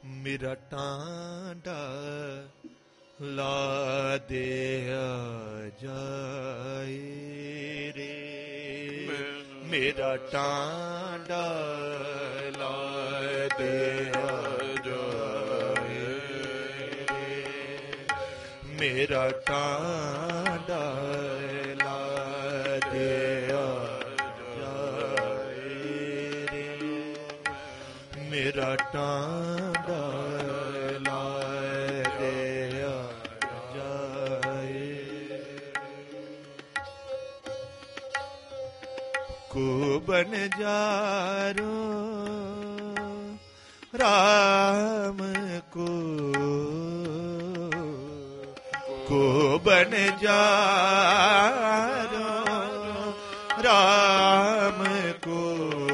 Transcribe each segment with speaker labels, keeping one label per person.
Speaker 1: मेरा टांडा ला दे जाए रे, मेरा टांडा ला दे जाए रे, मेरा टांडा ला दे जाए रे, मेरा टांडा ला दे जाए। को बन जारो राम को बन जारो राम को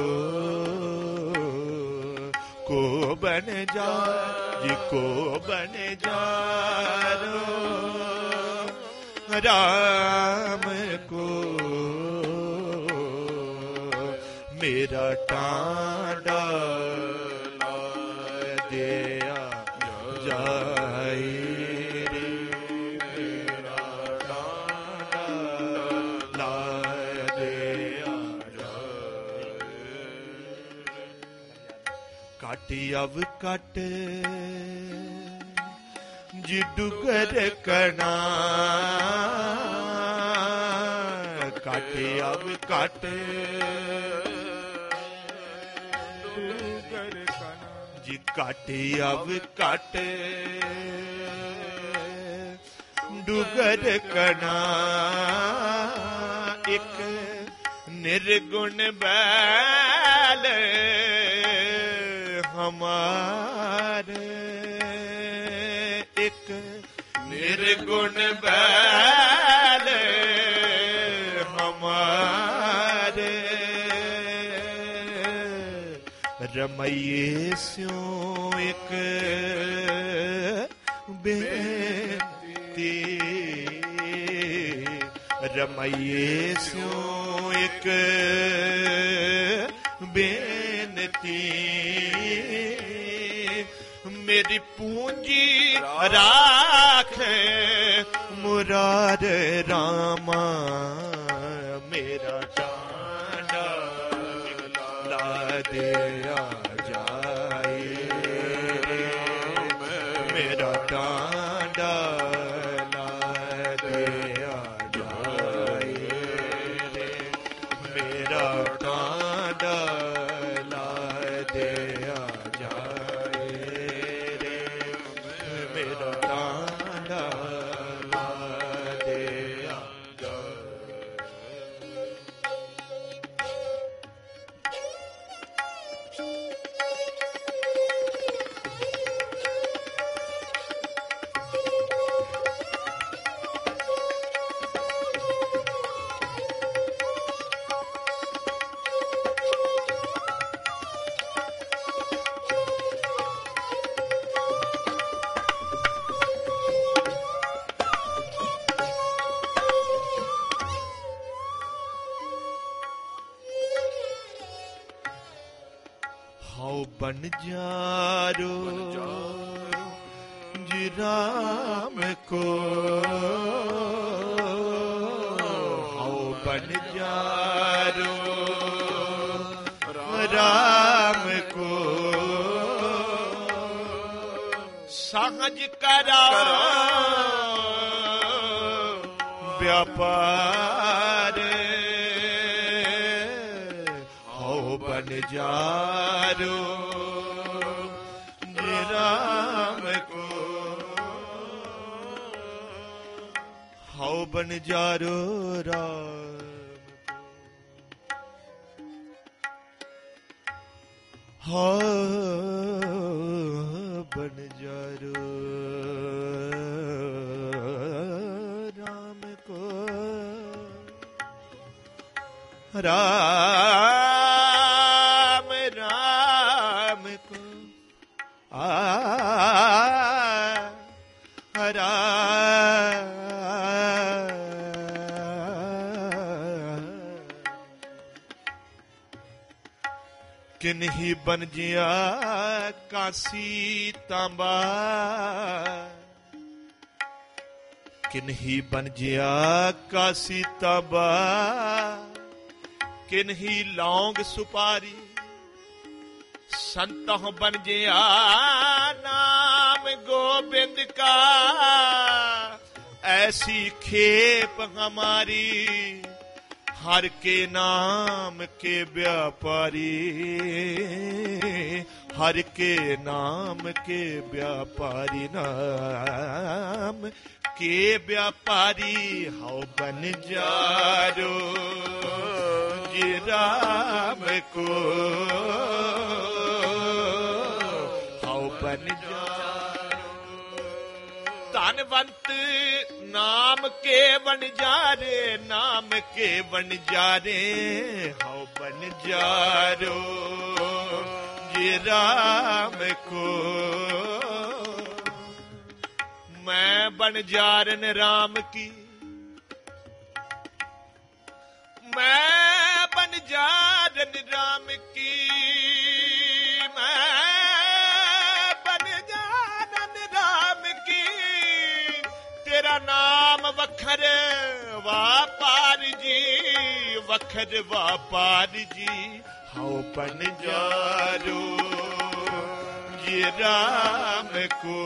Speaker 1: बन जा जी को बन जारो राम को, मेरा टांडा ला दिया जाए रे, मेरा टांडा ला दिया जाए। काटी अब काट जी डुगर कना, काटे अब काट डुगर कना जी, काटे अब काट डुगर कना, एक निर्गुण बैल हमारे, एक निर्गुण बैल हमारे, रमैये स्यों एक बेनती, रमैये स्यों एक बेनती, मेरी पूंजी राख मुरार रामा, मेरा टांडा ला दिया जाए रे, मेरा टांडा ला दिया जाए रे, मेरा टांडा ला दिया जाए रे, मेरा टांडा ला दिया जाए। हाउ बन जारो जी राम को, हाउ बन जारो राम को, सहज करा व्यापार, हाउ बन जारो राम को, हाउ बन जारो राम को, हाउ बन जारो राम को, राम राम को कि किन्ही बनजिया कासी तांबा, किन्ही बनजिया कासी तांबा, किन्ही लौंग सुपारी, संतों बनजिया नाम गोविंद का, ऐसी खेप हमारी हर के नाम के व्यापारी, हर के नाम के व्यापारी, नाम के व्यापारी हाउ बन जारो जी राम को, हाउ बन जारो धनवंत नाम के वनजारे, नाम के वनजारे हाउ बन जारो जी राम को। मैं बनजारन राम की, मैं बनजारन राम की, मैं बनजारन राम की, तेरा नाम वखर वापार जी, वखर वापार जी हाउ बनजारो जी राम को।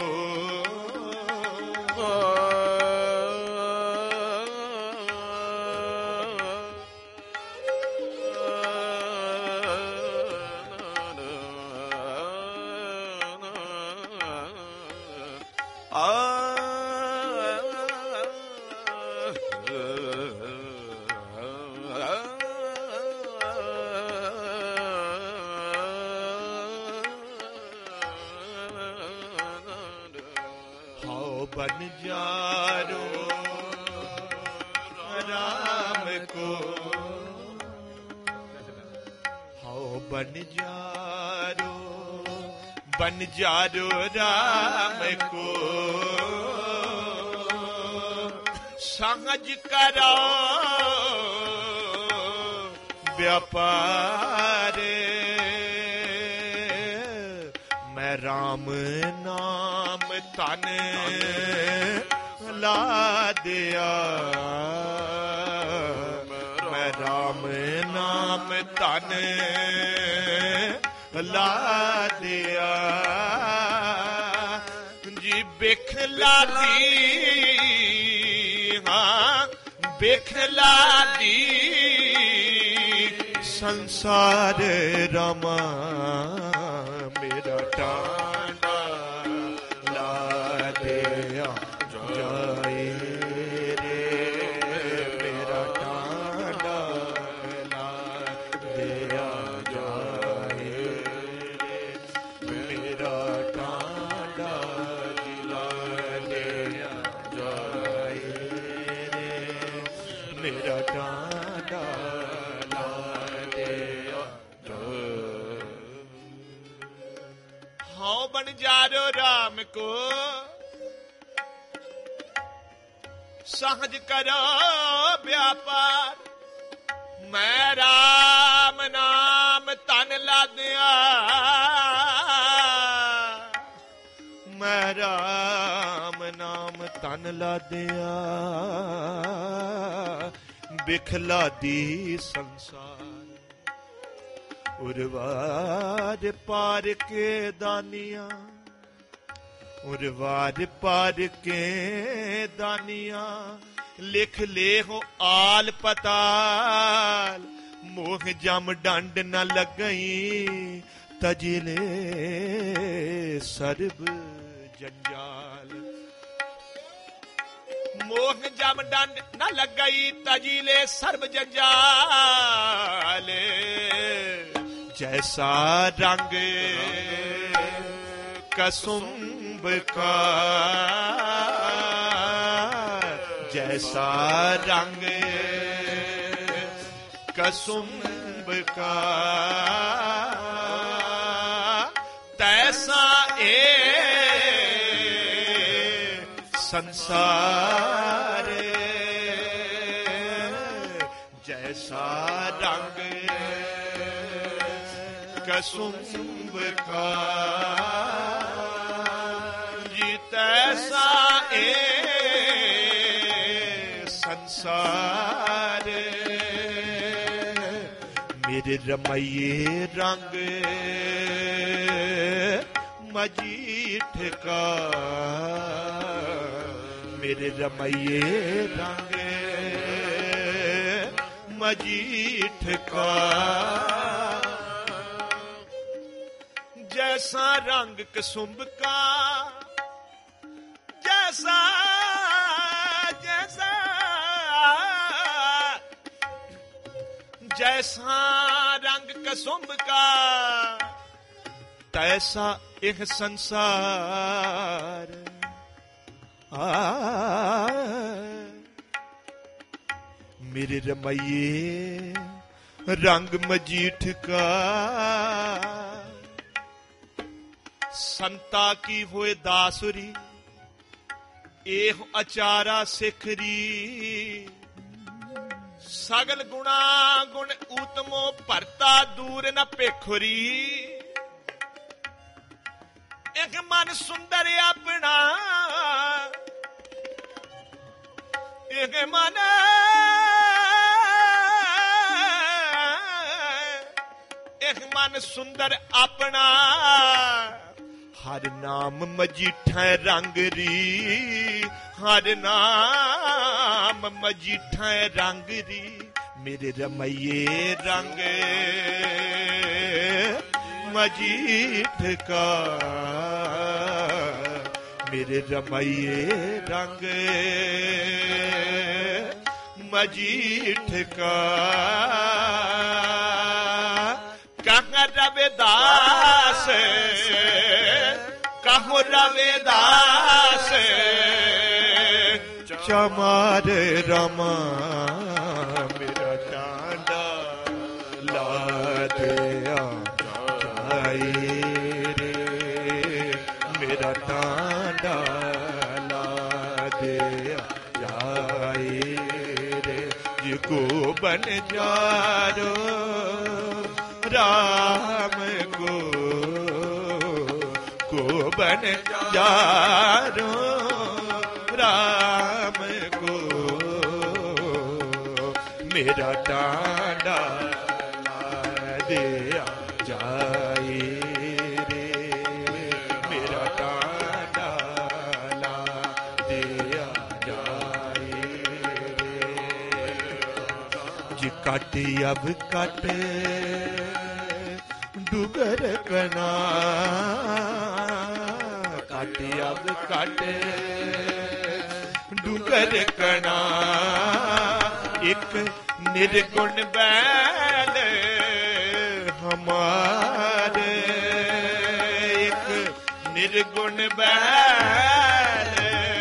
Speaker 1: बनजारो राम को, हाउ बनजारो, बनजारो राम को, सहज करो व्यापार, मैं राम नाम तन ला दिया, मैं राम नाम तन ला दिया जी, बिखला दी, हाँ बिखला दी संसार रमा, मेरा टाना ला दिया जाए रे, मेरा टाना ला दिया जाए रे, मेरा टाना ला दिया जाए रे, मेरा टाना ला दिया जाए। हाउ बनजारो राम को, सहज करो व्यापार, मैं राम नाम तन ला दिया, मैं राम नाम तन ला दिया, बिखला दी संसार, उर्वार पार के दानिया, उर्वार पार के दानिया, लिख ले हो आल पताल, मोह जम डंड न लगई, तजिले सर्ब जंजाल, मोह जम डंड न लगई, तजिले सर्ब जंजाल, जैसा रंग कसुम्ब का, जैसा रंग कसुम्ब का, तैसा संसार, जैसा रंग कसुम्भ का जी तैसा ए संसार मेरे रमैये रंग मजीठ का मेरे रमैये रंग मजीठ का जैसा रंग कसुम्भ का जैसा जैसा जैसा रंग कसुम्भ का तैसा एक संसार मेरे रमैये रंग मजीठ का संता की होए दासुरी एह अचारा सिखरी सगल गुणा गुण ऊतमो भरता दूर न पेखुरी एक मन सुंदर अपना एक मन सुंदर अपना हर नाम मजीठा रंग री हर नाम मजीठा रंग री मेरे रमैये रंग मजीठ का मेरे रमैये रंग मजीठ का कहाँ रविदास कहो रविदास चमार रमा मेरा टांडा ला दिया जाए रे मेरा टांडा ला दिया जाए रे जिको बन जारो राम को बन जारो राम को मेरा टांडा दिया जाए रे मेरा टांडा दिया जाए रे जी काट अब काट डुगर कना काट अब काट डुगर कना एक निर्गुण बैल हमारे एक निर्गुण बैल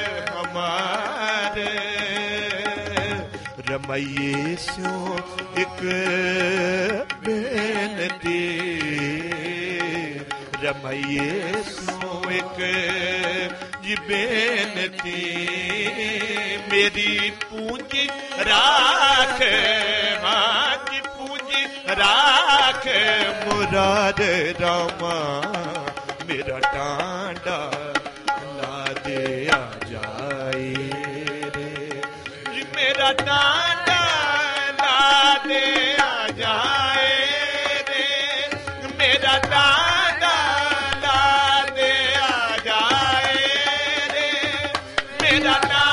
Speaker 1: हमारे रमैये स्यो एक बेनती रमैये स्यो एक जी बेनती मेरी पूंजी राख मां जी पूंजी राख मुराद रामा मेरा टांडा ला दिया जाए रे जी मेरा टांडा ला दिया जाए रे मेरा टांडा ला दिया जाए रे मेरा